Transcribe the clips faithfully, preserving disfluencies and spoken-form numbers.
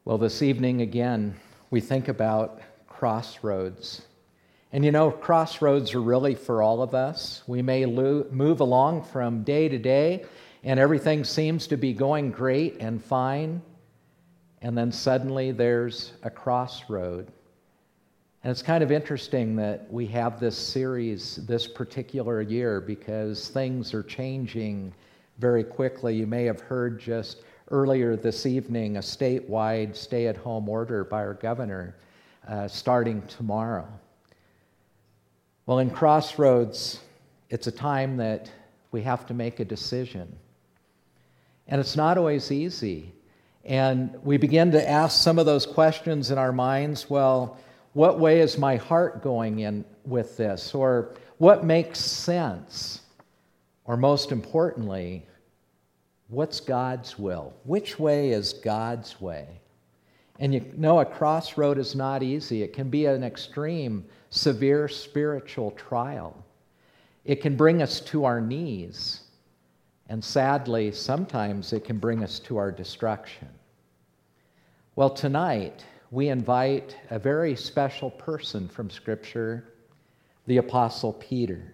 Well, this evening again, we think about crossroads. And you know, crossroads are really for all of us. We may lo- move along from day to day, and everything seems to be going great and fine. And then suddenly there's a crossroad. And it's kind of interesting that we have this series this particular year because things are changing very quickly. You may have heard just earlier this evening a statewide stay-at-home order by our governor uh, starting tomorrow. Well, in Crossroads, it's a time that we have to make a decision. And it's not always easy. And we begin to ask some of those questions in our minds. Well, what way is my heart going in with this? Or what makes sense? Or most importantly, what's God's will? Which way is God's way? And you know, a crossroad is not easy. It can be an extreme, severe spiritual trial. It can bring us to our knees. And sadly, sometimes it can bring us to our destruction. Well, tonight, we invite a very special person from Scripture, the Apostle Peter.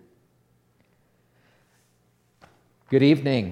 Good evening.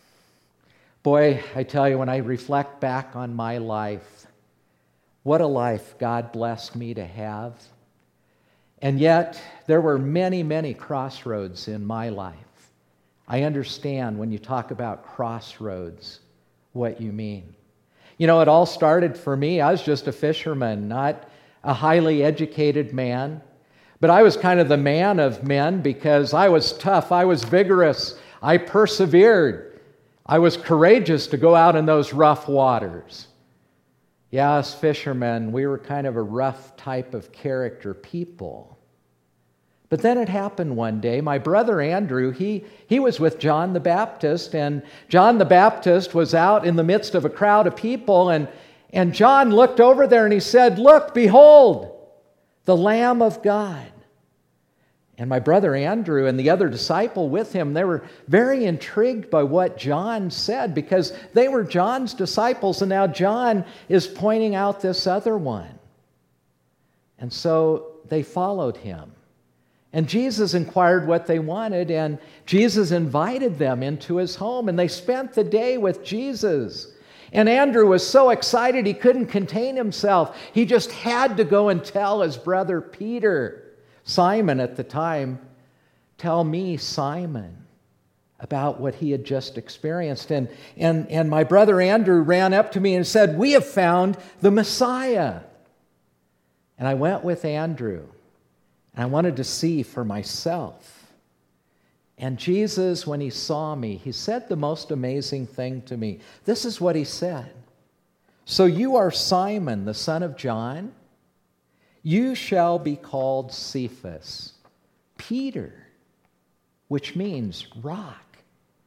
Boy, I tell you, when I reflect back on my life, what a life God blessed me to have. And yet, there were many, many crossroads in my life. I understand when you talk about crossroads, what you mean. You know, it all started for me. I was just a fisherman, not a highly educated man. But I was kind of the man of men because I was tough. I was vigorous. I persevered. I was courageous to go out in those rough waters. Yeah, us fishermen, we were kind of a rough type of character people. But then it happened one day. My brother Andrew, he, he was with John the Baptist, and John the Baptist was out in the midst of a crowd of people, and, and John looked over there and he said, "Look, behold, the Lamb of God." And my brother Andrew and the other disciple with him, they were very intrigued by what John said because they were John's disciples, and now John is pointing out this other one. And so they followed him. And Jesus inquired what they wanted, and Jesus invited them into his home, and they spent the day with Jesus. And Andrew was so excited he couldn't contain himself. He just had to go and tell his brother Peter, Simon at the time, "Tell me, Simon, about what he had just experienced." And, and, and my brother Andrew ran up to me and said, "We have found the Messiah." And I went with Andrew, and I wanted to see for myself. And Jesus, when he saw me, he said the most amazing thing to me. This is what he said. "So you are Simon, the son of John? You shall be called Cephas," Peter, which means rock.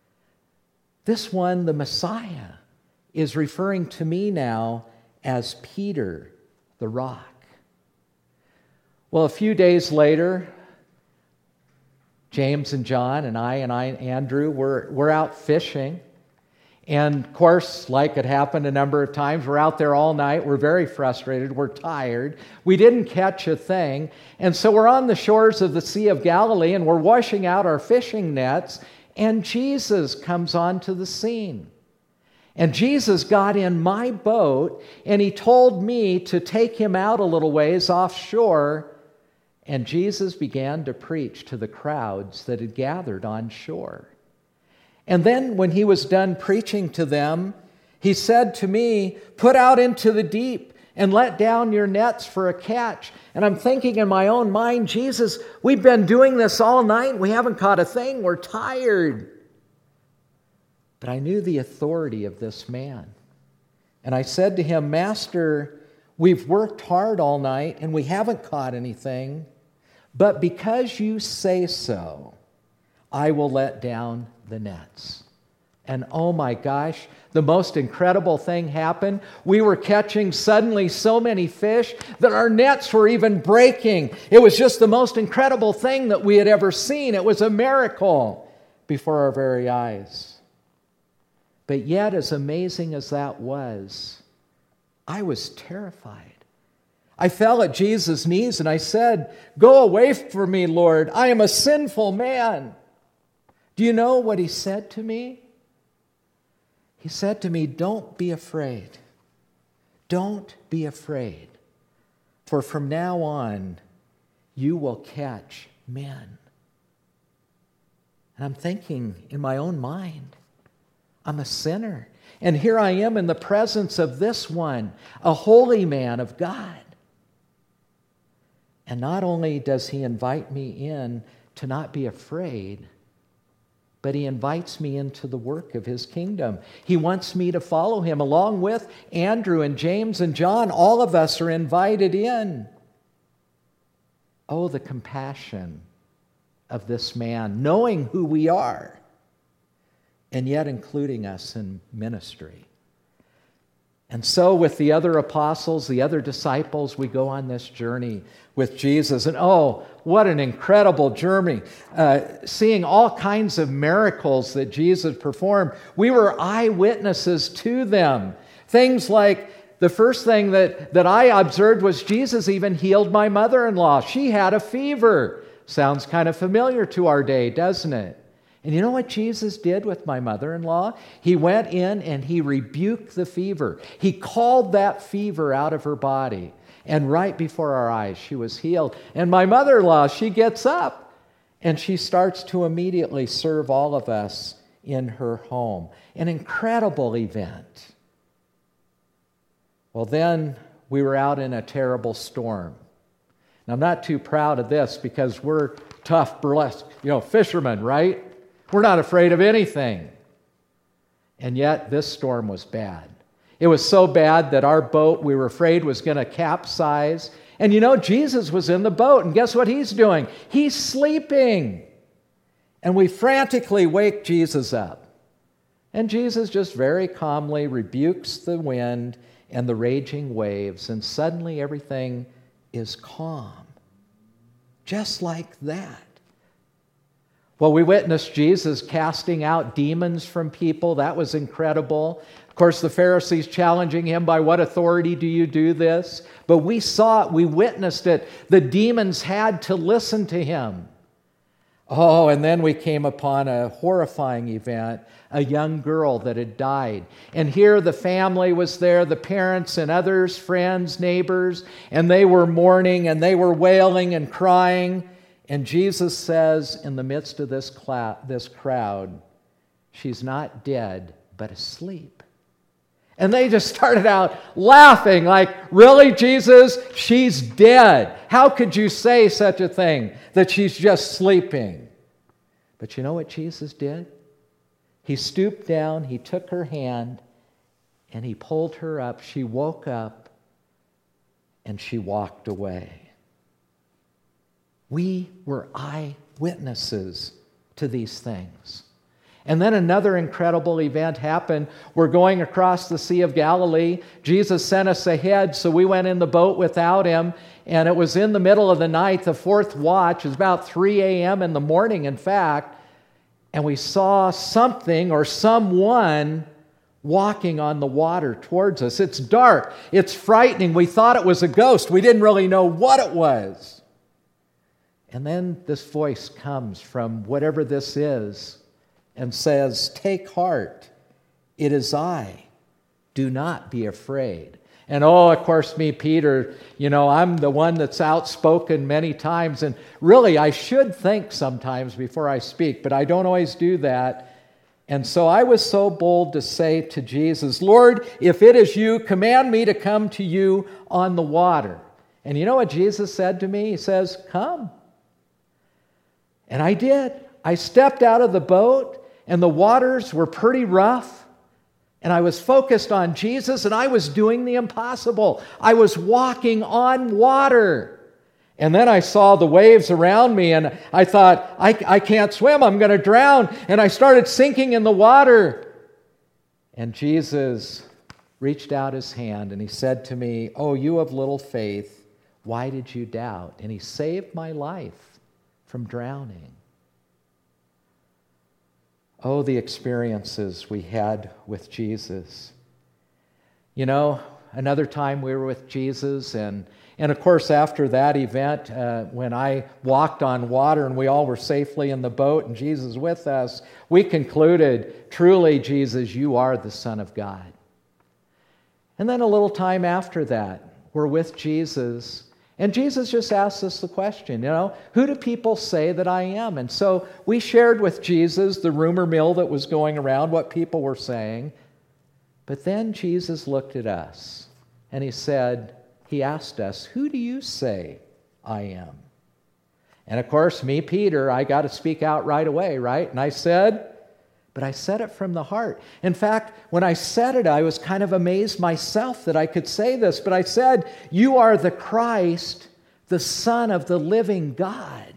This one, the Messiah, is referring to me now as Peter, the rock. Well, a few days later, James and John and I and I, Andrew, were, were out fishing. And of course, like it happened a number of times, we're out there all night. We're very frustrated. We're tired. We didn't catch a thing. And so we're on the shores of the Sea of Galilee, and we're washing out our fishing nets, and Jesus comes onto the scene. And Jesus got in my boat, and he told me to take him out a little ways offshore. And Jesus began to preach to the crowds that had gathered on shore. And then when he was done preaching to them, he said to me, "Put out into the deep and let down your nets for a catch." And I'm thinking in my own mind, Jesus, we've been doing this all night. We haven't caught a thing. We're tired. But I knew the authority of this man. And I said to him, "Master, we've worked hard all night and we haven't caught anything. But because you say so, I will let down the nets." And oh my gosh, the most incredible thing happened. We were catching suddenly so many fish that our nets were even breaking. It was just the most incredible thing that we had ever seen. It was a miracle before our very eyes. But yet, as amazing as that was, I was terrified. I fell at Jesus' knees and I said, "Go away from me, Lord. I am a sinful man." Do you know what he said to me? He said to me, "Don't be afraid. Don't be afraid. For from now on, you will catch men." And I'm thinking in my own mind, I'm a sinner. And here I am in the presence of this one, a holy man of God. And not only does he invite me in to not be afraid, but he invites me into the work of his kingdom. He wants me to follow him along with Andrew and James and John. All of us are invited in. Oh, the compassion of this man, knowing who we are, and yet including us in ministry. And so with the other apostles, the other disciples, we go on this journey with Jesus. And oh, what an incredible journey. Uh, seeing all kinds of miracles that Jesus performed. We were eyewitnesses to them. Things like, the first thing that, that I observed was Jesus even healed my mother-in-law. She had a fever. Sounds kind of familiar to our day, doesn't it? And you know what Jesus did with my mother-in-law? He went in and he rebuked the fever. He called that fever out of her body. And right before our eyes, she was healed. And my mother-in-law, she gets up and she starts to immediately serve all of us in her home. An incredible event. Well, then we were out in a terrible storm. Now, I'm not too proud of this because we're tough, burlesque, you know, fishermen, right? We're not afraid of anything. And yet, this storm was bad. It was so bad that our boat, we were afraid, was going to capsize. And you know, Jesus was in the boat, and guess what he's doing? He's sleeping. And we frantically wake Jesus up. And Jesus just very calmly rebukes the wind and the raging waves, and suddenly everything is calm. Just like that. Well, we witnessed Jesus casting out demons from people. That was incredible. Of course, the Pharisees challenging him, by what authority do you do this? But we saw it, we witnessed it. The demons had to listen to him. Oh, and then we came upon a horrifying event, a young girl that had died. And here the family was there, the parents and others, friends, neighbors, and they were mourning and they were wailing and crying. And Jesus says in the midst of this clou- this crowd, "She's not dead, but asleep." And they just started out laughing like, "Really, Jesus? She's dead. How could you say such a thing, that she's just sleeping?" But you know what Jesus did? He stooped down, he took her hand, and he pulled her up. She woke up, and she walked away. We were eyewitnesses to these things. And then another incredible event happened. We're going across the Sea of Galilee. Jesus sent us ahead, so we went in the boat without him. And it was in the middle of the night, the fourth watch. It was about three a.m. in the morning, in fact. And we saw something or someone walking on the water towards us. It's dark. It's frightening. We thought it was a ghost. We didn't really know what it was. And then this voice comes from whatever this is and says, "Take heart, it is I. Do not be afraid." And oh, of course, me, Peter, you know, I'm the one that's outspoken many times. And really, I should think sometimes before I speak, but I don't always do that. And so I was so bold to say to Jesus, "Lord, if it is you, command me to come to you on the water." And you know what Jesus said to me? He says, "Come." And I did. I stepped out of the boat, and the waters were pretty rough. And I was focused on Jesus, and I was doing the impossible. I was walking on water. And then I saw the waves around me, and I thought, I, I can't swim. I'm going to drown. And I started sinking in the water. And Jesus reached out his hand, and he said to me, "Oh, you of little faith, why did you doubt?" And he saved my life from drowning. Oh, the experiences we had with Jesus. You know, another time we were with Jesus, and, and of course after that event, uh, when I walked on water and we all were safely in the boat and Jesus with us, we concluded, truly, Jesus, you are the Son of God. And then a little time after that, we're with Jesus, and Jesus just asked us the question, you know, who do people say that I am? And so we shared with Jesus the rumor mill that was going around, what people were saying. But then Jesus looked at us, and he said, he asked us, who do you say I am? And of course, me, Peter, I got to speak out right away, right? And I said, but I said it from the heart. In fact, when I said it, I was kind of amazed myself that I could say this, but I said, you are the Christ, the Son of the living God.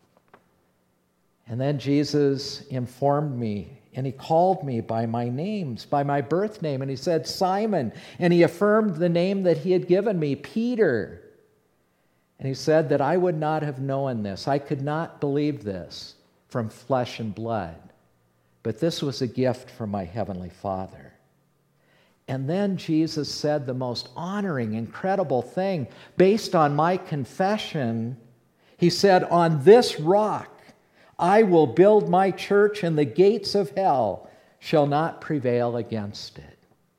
And then Jesus informed me, and he called me by my names, by my birth name, and he said, Simon, and he affirmed the name that he had given me, Peter. And he said that I would not have known this. I could not believe this from flesh and blood. But this was a gift from my heavenly Father. And then Jesus said the most honoring, incredible thing. Based on my confession, he said, on this rock I will build my church, and the gates of hell shall not prevail against it.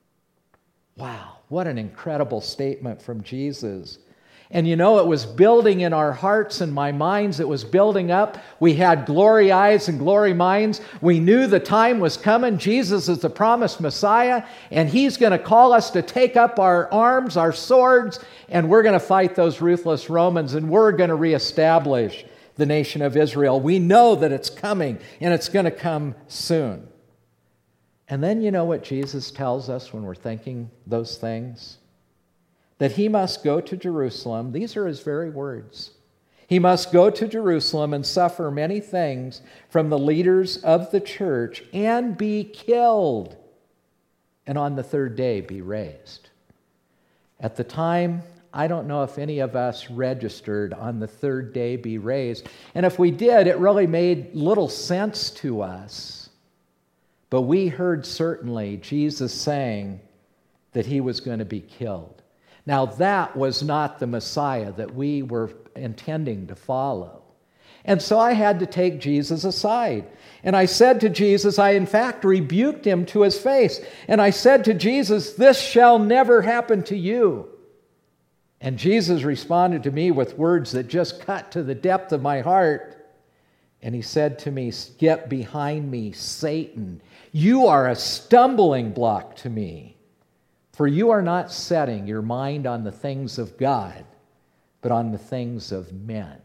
Wow, what an incredible statement from Jesus. And you know, it was building in our hearts and my minds. It was building up. We had glory eyes and glory minds. We knew the time was coming. Jesus is the promised Messiah, and he's going to call us to take up our arms, our swords, and we're going to fight those ruthless Romans, and we're going to reestablish the nation of Israel. We know that it's coming, and it's going to come soon. And then you know what Jesus tells us when we're thinking those things? That he must go to Jerusalem. These are his very words. He must go to Jerusalem and suffer many things from the leaders of the church and be killed, and on the third day be raised. At the time, I don't know if any of us registered on the third day be raised. And if we did, it really made little sense to us. But we heard certainly Jesus saying that he was going to be killed. Now, that was not the Messiah that we were intending to follow. And so I had to take Jesus aside. And I said to Jesus, I in fact rebuked him to his face. And I said to Jesus, this shall never happen to you. And Jesus responded to me with words that just cut to the depth of my heart. And he said to me, get behind me, Satan. You are a stumbling block to me. For you are not setting your mind on the things of God, but on the things of men.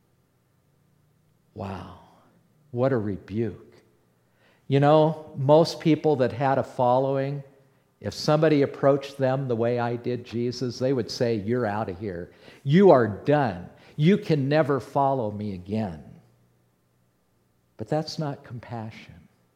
Wow, what a rebuke. You know, most people that had a following, if somebody approached them the way I did Jesus, they would say, you're out of here. You are done. You can never follow me again. But that's not compassion.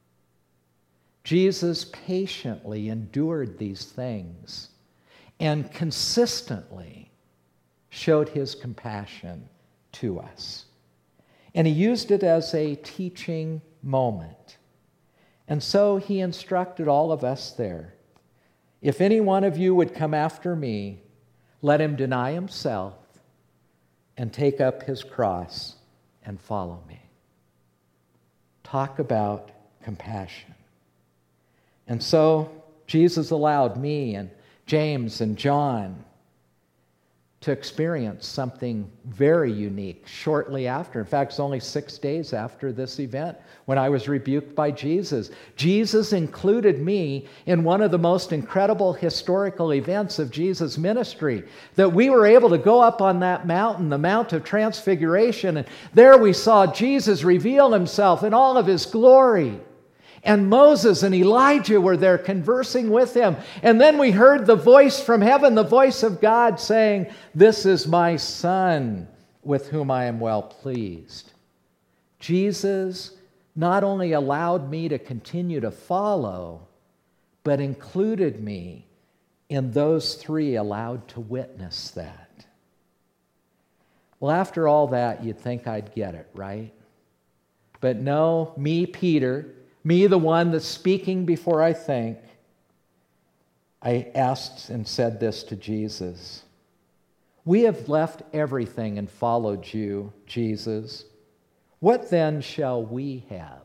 Jesus patiently endured these things and consistently showed his compassion to us. And he used it as a teaching moment. And so he instructed all of us there. If any one of you would come after me, let him deny himself and take up his cross and follow me. Talk about compassion. And so Jesus allowed me and James and John to experience something very unique shortly after. In fact, it's only six days after this event when I was rebuked by Jesus. Jesus included me in one of the most incredible historical events of Jesus' ministry, that we were able to go up on that mountain, the Mount of Transfiguration, and there we saw Jesus reveal himself in all of his glory. And Moses and Elijah were there conversing with him. And then we heard the voice from heaven, the voice of God saying, this is my Son with whom I am well pleased. Jesus not only allowed me to continue to follow, but included me in those three allowed to witness that. Well, after all that, you'd think I'd get it, right? But no, me, Peter, me, the one that's speaking before I think, I asked and said this to Jesus. We have left everything and followed you, Jesus. What then shall we have?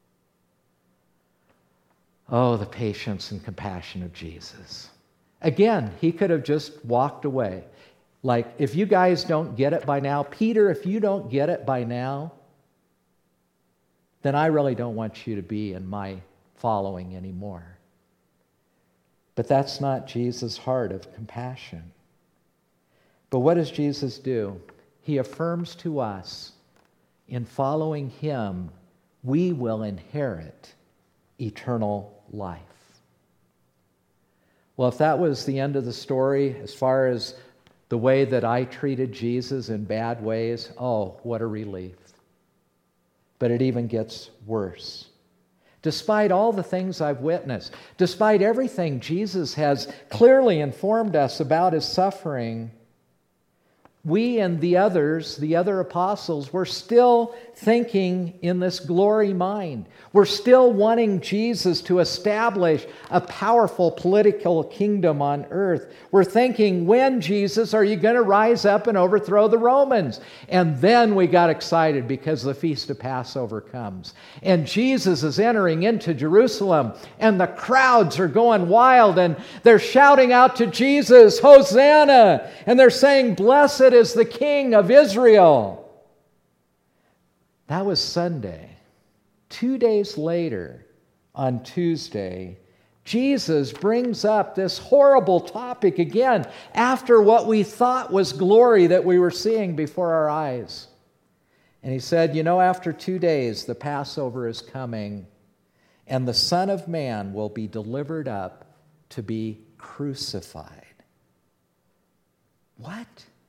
Oh, the patience and compassion of Jesus. Again, he could have just walked away. Like, if you guys don't get it by now, Peter, if you don't get it by now, then I really don't want you to be in my following anymore. But that's not Jesus' heart of compassion. But what does Jesus do? He affirms to us, in following him, we will inherit eternal life. Well, if that was the end of the story, as far as the way that I treated Jesus in bad ways, oh, what a relief. But it even gets worse. Despite all the things I've witnessed, despite everything Jesus has clearly informed us about his suffering, we and the others, the other apostles, we're still thinking in this glory mind. We're still wanting Jesus to establish a powerful political kingdom on earth. We're thinking, when, Jesus, are you going to rise up and overthrow the Romans? And then we got excited because the Feast of Passover comes. And Jesus is entering into Jerusalem, and the crowds are going wild, and they're shouting out to Jesus, Hosanna! And they're saying, blessed is the King of Israel. That was Sunday. Two days later, on Tuesday, Jesus brings up this horrible topic again after what we thought was glory that we were seeing before our eyes. And he said, you know, after two days, the Passover is coming, and the Son of Man will be delivered up to be crucified. What?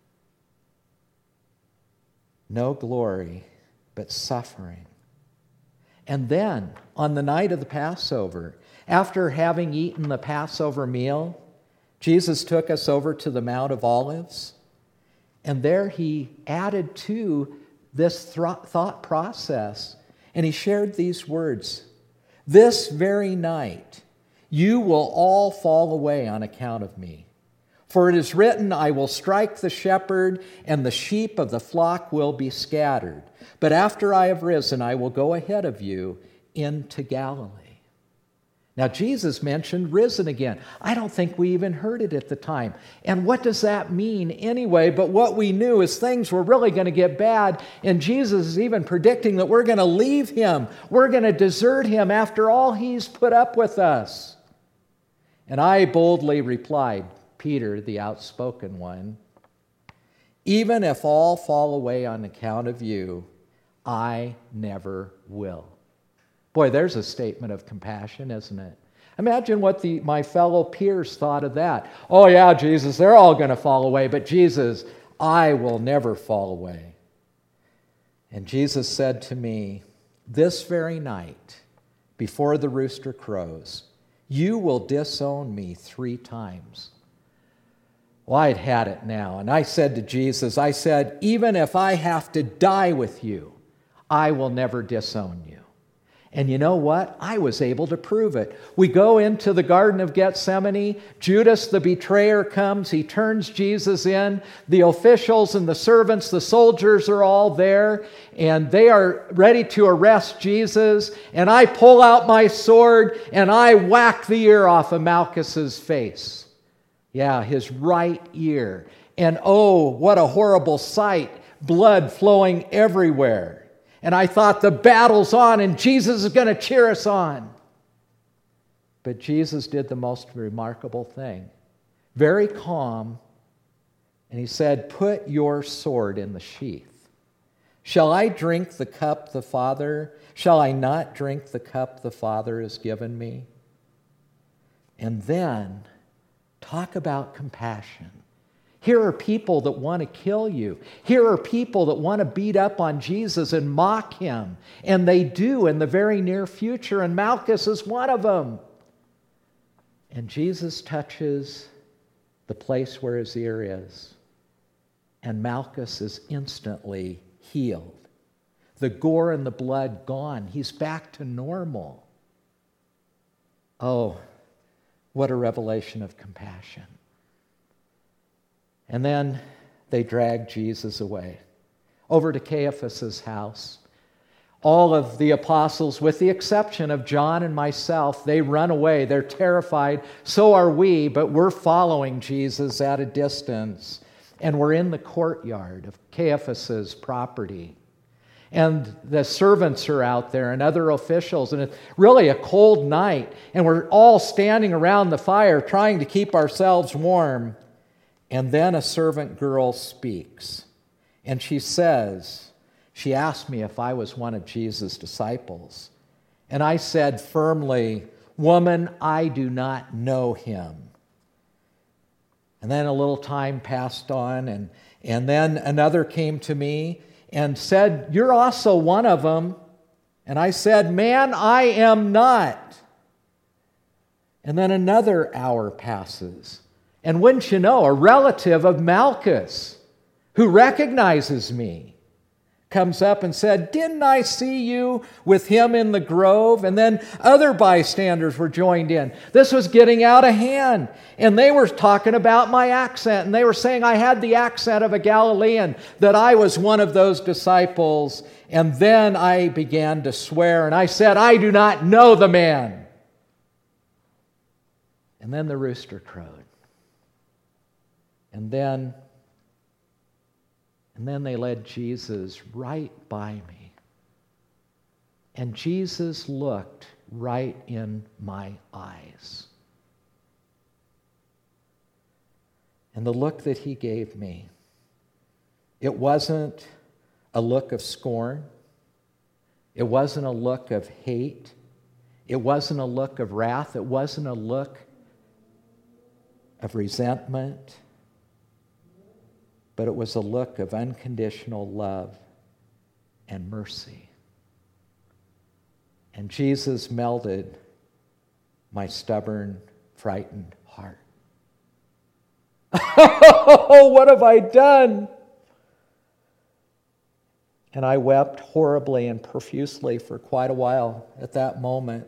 No glory, but suffering. And then, on the night of the Passover, after having eaten the Passover meal, Jesus took us over to the Mount of Olives, and there he added to this thought process, and he shared these words, this very night you will all fall away on account of me. For it is written, I will strike the shepherd, and the sheep of the flock will be scattered. But after I have risen, I will go ahead of you into Galilee. Now, Jesus mentioned risen again. I don't think we even heard it at the time. And what does that mean anyway? But what we knew is things were really going to get bad, and Jesus is even predicting that we're going to leave him. We're going to desert him after all he's put up with us. And I boldly replied, Peter, the outspoken one, even if all fall away on account of you, I never will. Boy, there's a statement of compassion, isn't it? Imagine what the, my fellow peers thought of that. Oh yeah, Jesus, they're all going to fall away, but Jesus, I will never fall away. And Jesus said to me, this very night, before the rooster crows, you will disown me three times. Well, I'd had it now. And I said to Jesus, I said, even if I have to die with you, I will never disown you. And you know what? I was able to prove it. We go into the Garden of Gethsemane. Judas, the betrayer, comes. He turns Jesus in. The officials and the servants, the soldiers are all there. And they are ready to arrest Jesus. And I pull out my sword and I whack the ear off of Malchus's face. Yeah, his right ear. And oh, what a horrible sight. Blood flowing everywhere. And I thought, the battle's on and Jesus is going to cheer us on. But Jesus did the most remarkable thing. Very calm. And he said, put your sword in the sheath. Shall I drink the cup the Father? Shall I not drink the cup the Father has given me? And then, talk about compassion. Here are people that want to kill you. Here are people that want to beat up on Jesus and mock him. And they do in the very near future, and Malchus is one of them. And Jesus touches the place where his ear is, and Malchus is instantly healed. The gore and the blood gone. He's back to normal. Oh, What a revelation of compassion. And then they dragged Jesus away, over to Caiaphas' house. All of the apostles, with the exception of John and myself, they run away. They're terrified. So are we, but we're following Jesus at a distance. And we're in the courtyard of Caiaphas' property. And the servants are out there and other officials. And it's really a cold night. And we're all standing around the fire trying to keep ourselves warm. And then a servant girl speaks. And she says, she asked me if I was one of Jesus' disciples. And I said firmly, "Woman, I do not know him." And then a little time passed on, and, and then another came to me and said, "You're also one of them." And I said, "Man, I am not." And then another hour passes. And wouldn't you know, a relative of Malchus, who recognizes me, comes up and said, "Didn't I see you with him in the grove?" And then other bystanders were joined in. This was getting out of hand. And they were talking about my accent. And they were saying I had the accent of a Galilean, that I was one of those disciples. And then I began to swear. And I said, "I do not know the man." And then the rooster crowed. And then And then they led Jesus right by me. And Jesus looked right in my eyes. And the look that he gave me, it wasn't a look of scorn. It wasn't a look of hate. It wasn't a look of wrath. It wasn't a look of resentment. But it was a look of unconditional love and mercy. And Jesus melted my stubborn, frightened heart. Oh, what have I done? And I wept horribly and profusely for quite a while at that moment.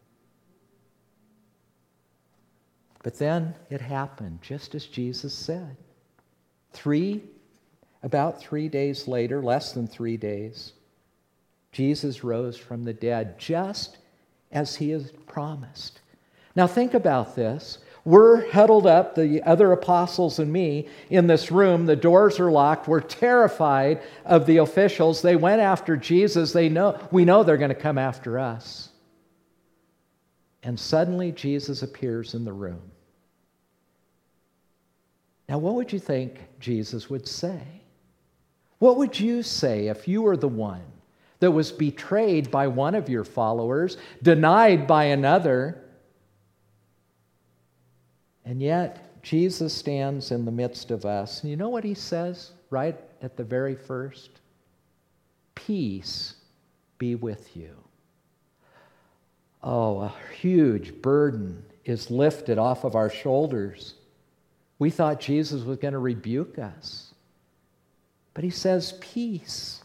But then it happened, just as Jesus said. Three, about three days later, less than three days, Jesus rose from the dead, just as he had promised. Now think about this. We're huddled up, the other apostles and me, in this room. The doors are locked. We're terrified of the officials. They went after Jesus. They know, we know they're going to come after us. And suddenly Jesus appears in the room. Now, what would you think Jesus would say? What would you say if you were the one that was betrayed by one of your followers, denied by another, and yet Jesus stands in the midst of us? And you know what he says right at the very first? "Peace be with you." Oh, a huge burden is lifted off of our shoulders. We thought Jesus was going to rebuke us. But he says, "Peace."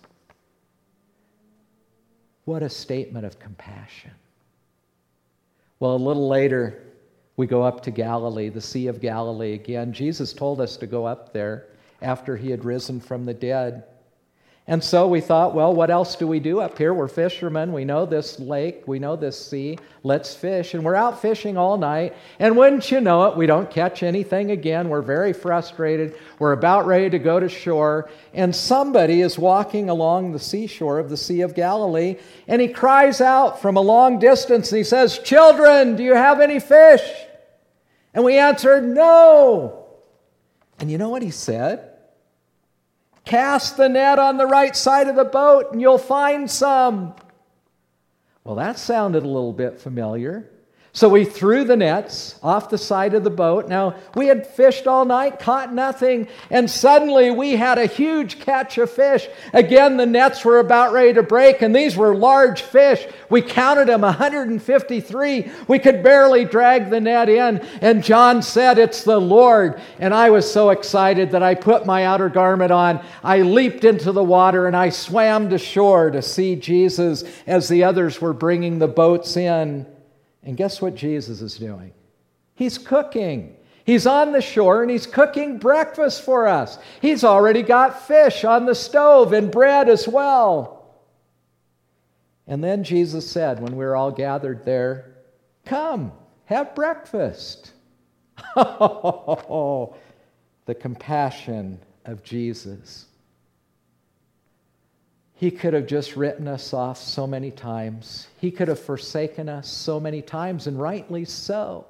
What a statement of compassion. Well, a little later, we go up to Galilee, the Sea of Galilee again. Jesus told us to go up there after he had risen from the dead. And so we thought, well, what else do we do up here? We're fishermen. We know this lake. We know this sea. Let's fish. And we're out fishing all night. And wouldn't you know it, we don't catch anything again. We're very frustrated. We're about ready to go to shore. And somebody is walking along the seashore of the Sea of Galilee. And he cries out from a long distance. And he says, "Children, do you have any fish?" And we answered, "No." And you know what he said? "Cast the net on the right side of the boat and you'll find some." Well, that sounded a little bit familiar. So we threw the nets off the side of the boat. Now, we had fished all night, caught nothing, and suddenly we had a huge catch of fish. Again, the nets were about ready to break, and these were large fish. We counted them, one hundred fifty-three. We could barely drag the net in, and John said, "It's the Lord." And I was so excited that I put my outer garment on. I leaped into the water, and I swam to shore to see Jesus as the others were bringing the boats in. And guess what Jesus is doing? He's cooking. He's on the shore and he's cooking breakfast for us. He's already got fish on the stove and bread as well. And then Jesus said, when we were all gathered there, "Come, have breakfast." Oh, the compassion of Jesus. He could have just written us off so many times. He could have forsaken us so many times, and rightly so.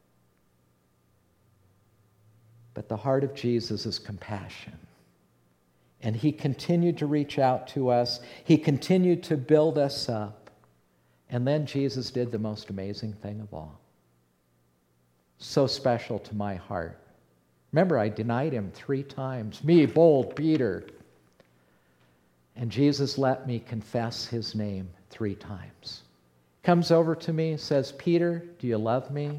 But the heart of Jesus is compassion. And he continued to reach out to us. He continued to build us up. And then Jesus did the most amazing thing of all. So special to my heart. Remember, I denied him three times. Me, bold Peter. And Jesus let me confess his name three times. Comes over to me and says, "Peter, do you love me?"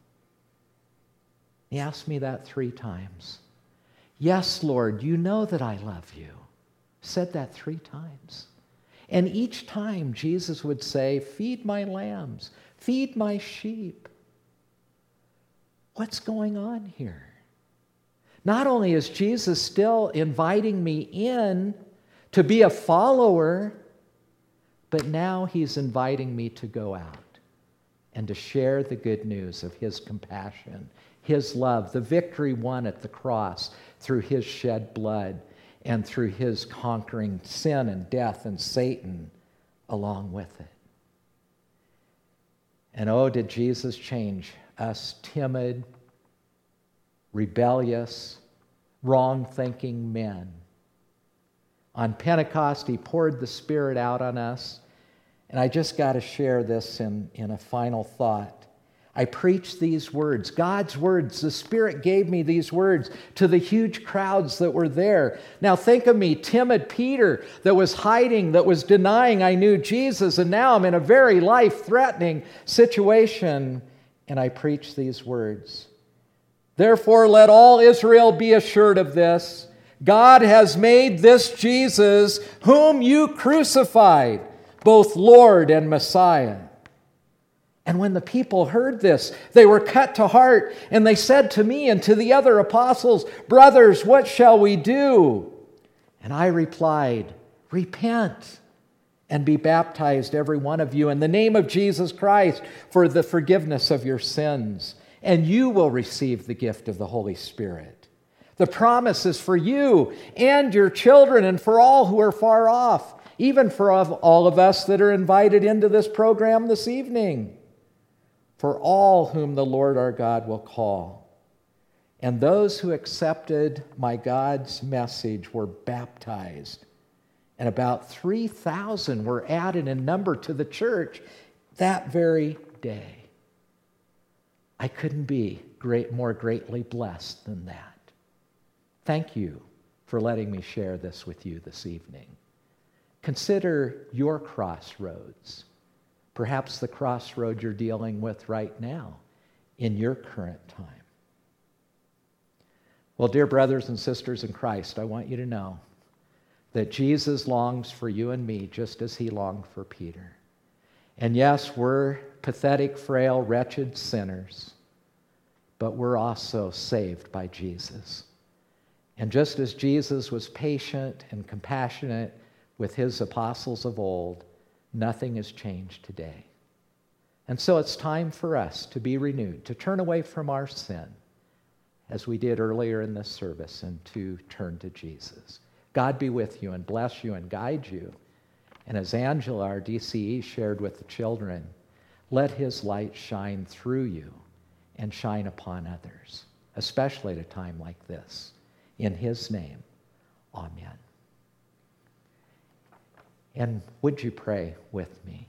He asked me that three times. "Yes, Lord, you know that I love you." Said that three times. And each time Jesus would say, "Feed my lambs, feed my sheep." What's going on here? Not only is Jesus still inviting me in to be a follower, but now he's inviting me to go out and to share the good news of his compassion, his love, the victory won at the cross through his shed blood and through his conquering sin and death and Satan along with it. And oh, did Jesus change us timid, rebellious, wrong-thinking men. On Pentecost, he poured the Spirit out on us. And I just got to share this in, in a final thought. I preached these words, God's words. The Spirit gave me these words to the huge crowds that were there. Now think of me, timid Peter that was hiding, that was denying I knew Jesus, and now I'm in a very life-threatening situation, and I preached these words. "Therefore, let all Israel be assured of this. God has made this Jesus, whom you crucified, both Lord and Messiah." And when the people heard this, they were cut to heart, and they said to me and to the other apostles, "Brothers, what shall we do?" And I replied, "Repent and be baptized, every one of you, in the name of Jesus Christ for the forgiveness of your sins, and you will receive the gift of the Holy Spirit. The promise is for you and your children and for all who are far off, even for all of us that are invited into this program this evening. For all whom the Lord our God will call." And those who accepted my God's message were baptized. And about three thousand were added in number to the church that very day. I couldn't be great, more greatly blessed than that. Thank you for letting me share this with you this evening. Consider your crossroads. Perhaps the crossroad you're dealing with right now in your current time. Well, dear brothers and sisters in Christ, I want you to know that Jesus longs for you and me just as he longed for Peter. And yes, we're pathetic, frail, wretched sinners, but we're also saved by Jesus. And just as Jesus was patient and compassionate with his apostles of old, nothing has changed today. And so it's time for us to be renewed, to turn away from our sin, as we did earlier in this service, and to turn to Jesus. God be with you and bless you and guide you. And as Angela, our D C E, shared with the children, let his light shine through you and shine upon others, especially at a time like this. In his name, amen. And would you pray with me?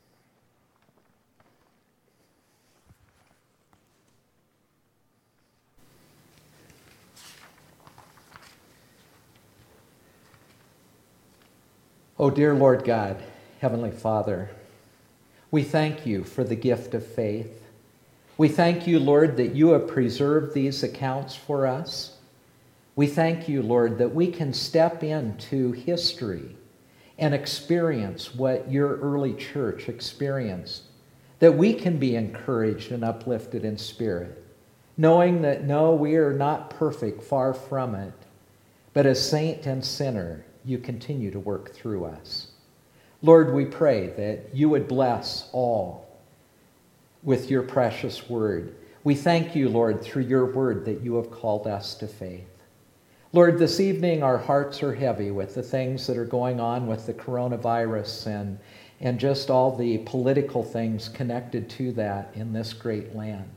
Oh, dear Lord God, Heavenly Father, we thank you for the gift of faith. We thank you, Lord, that you have preserved these accounts for us. We thank you, Lord, that we can step into history and experience what your early church experienced, that we can be encouraged and uplifted in spirit. knowing that no, we are not perfect, far from it, but as saint and sinner, you continue to work through us. Lord, we pray that you would bless all with your precious word. We thank you, Lord, through your word that you have called us to faith. Lord, this evening our hearts are heavy with the things that are going on with the coronavirus and, and just all the political things connected to that in this great land.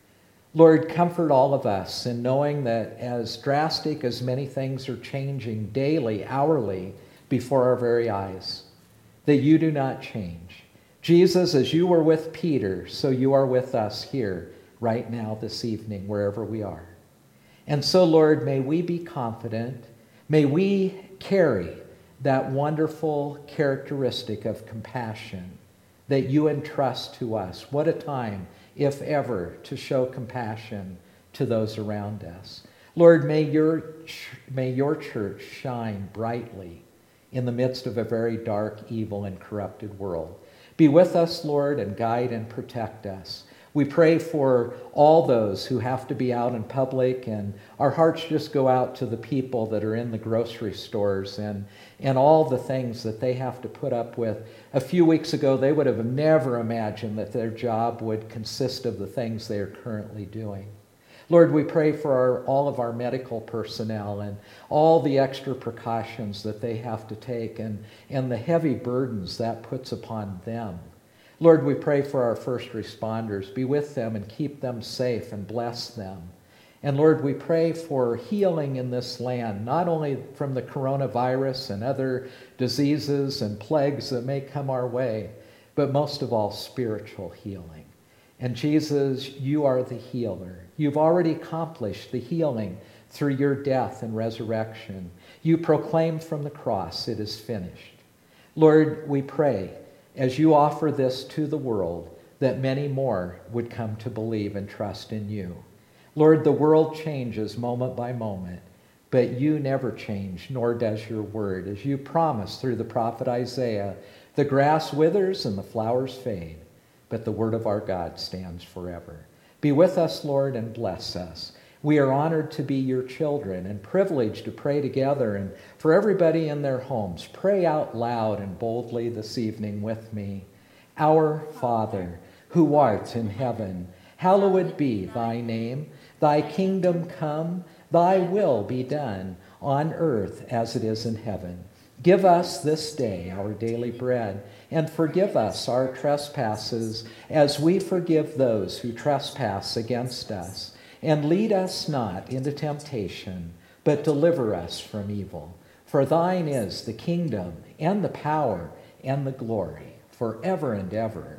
Lord, comfort all of us in knowing that as drastic as many things are changing daily, hourly, before our very eyes, that you do not change. Jesus, as you were with Peter, so you are with us here right now this evening, wherever we are. And so, Lord, may we be confident. May we carry that wonderful characteristic of compassion that you entrust to us. What a time, if ever, to show compassion to those around us. Lord, may your, may your church shine brightly in the midst of a very dark, evil, and corrupted world. Be with us, Lord, and guide and protect us. We pray for all those who have to be out in public, and our hearts just go out to the people that are in the grocery stores and, and all the things that they have to put up with. A few weeks ago, they would have never imagined that their job would consist of the things they are currently doing. Lord, we pray for our, all of our medical personnel and all the extra precautions that they have to take and, and the heavy burdens that puts upon them. Lord, we pray for our first responders. Be with them and keep them safe and bless them. And Lord, we pray for healing in this land, not only from the coronavirus and other diseases and plagues that may come our way, but most of all, spiritual healing. And Jesus, you are the healer. You've already accomplished the healing through your death and resurrection. You proclaimed from the cross, it is finished. Lord, we pray, as you offer this to the world, that many more would come to believe and trust in you. Lord, the world changes moment by moment, but you never change, nor does your word. As you promised through the prophet Isaiah, the grass withers and the flowers fade, but the word of our God stands forever. Be with us, Lord, and bless us. We are honored to be your children and privileged to pray together. And for everybody in their homes, pray out loud and boldly this evening with me. Our Father, who art in heaven, hallowed be thy name. Thy kingdom come, thy will be done on earth as it is in heaven. Give us this day our daily bread, and forgive us our trespasses as we forgive those who trespass against us. And lead us not into temptation, but deliver us from evil. For thine is the kingdom and the power and the glory forever and ever.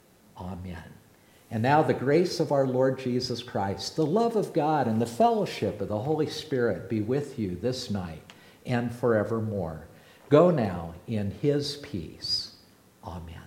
Amen. And now the grace of our Lord Jesus Christ, the love of God, and the fellowship of the Holy Spirit be with you this night and forevermore. Go now in his peace. Amen.